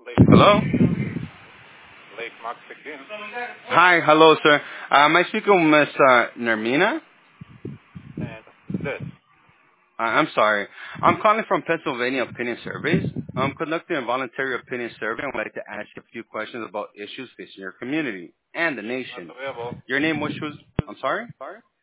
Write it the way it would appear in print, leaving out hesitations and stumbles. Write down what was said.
Hello? Lake Mark 16. Hi, hello, sir. Am I speaking with Miss Nermina? And this. I'm sorry. I'm calling from Pennsylvania Opinion Surveys. I'm conducting a voluntary opinion survey and would like to ask you a few questions about issues facing your community and the Not nation. available. Your name, which was, I'm sorry?